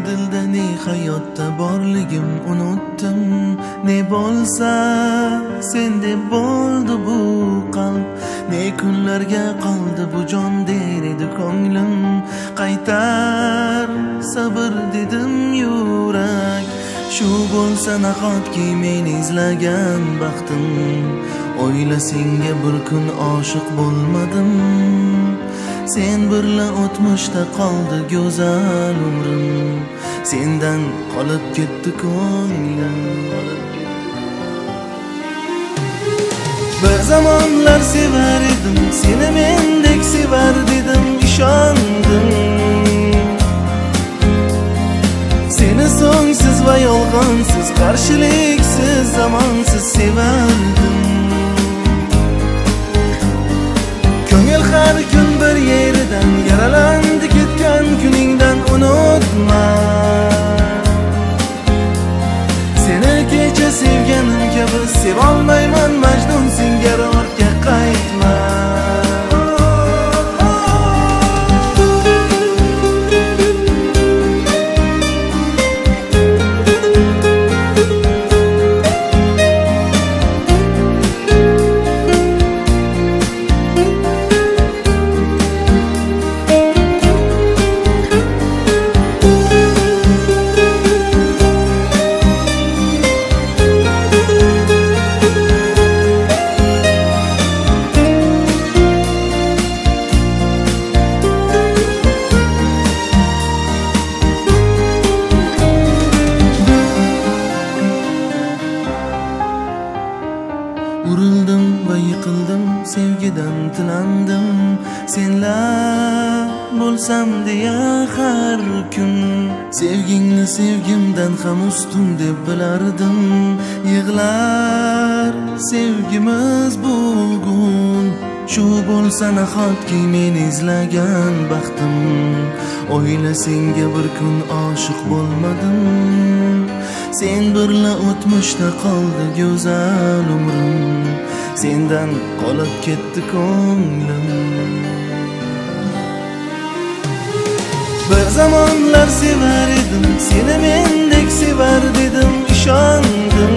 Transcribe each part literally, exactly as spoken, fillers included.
dilda ne hayotda borligim unutdim. Ne bo'lsa sen deb bo'ldi bu qalb, ne kunlarga qoldi bu jon der edi ko'nglim. Qaytar sabr dedim yurak, shu bo'lsa nahotki men izlagan baxtim. O'yla senga bir kun oshiq bo'lmadim, sen birla o'tmishda qoldi go'zal umrim. Sendan qolib ketdi ko'nglim. Bir zamonlar sevar edim, seni mendek sevar dedim, ishondim. Seni so'ngsiz va yolg'onsiz, qarshiliksiz, zamonsiz sevardim. Ko'ngil har kun bir yeridan yaralandi, ketgan kuningdan unutma. Seni kecha sevganim kabi sevolmayman, Majnun singari ortga qaytma. Urildim va yiqildim, sevgidan tilandim. Senlar bo'lsam deya har kun, sevgingni sevgimdan ham ustun deb bilardim. Yig'lar sevgimiz bugun, shu bo'lsa nahotki men izlagan baxtim. O'yla senga bir kun oshiq bo'lmadim, sen birla o'tmishda qoldi go'zal umrim. Sendan qolib ketdi ko'nglim. Bir zamonlar sevar edim, seni mendek sevar dedim, ishondim.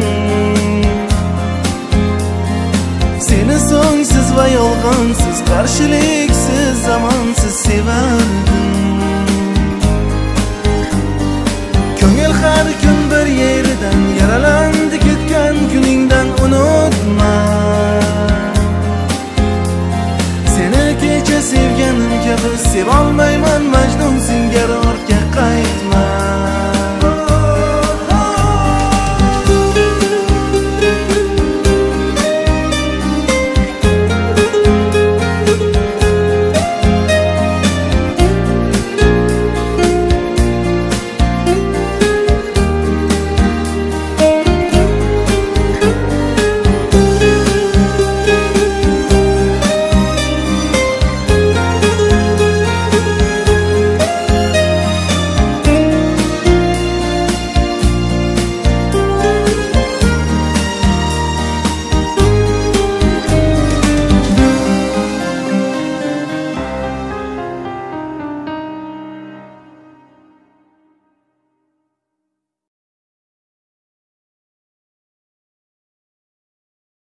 Seni so'ngsiz va yolg'onsiz, qarshiliksiz, zamonsiz sevardim. Ko'ngil har kun bir yeridan yaralandi, ketgan kuningdan unutma. Seni kecha sevganim kabi sevolmayman, Majnun singari ortga qaytma.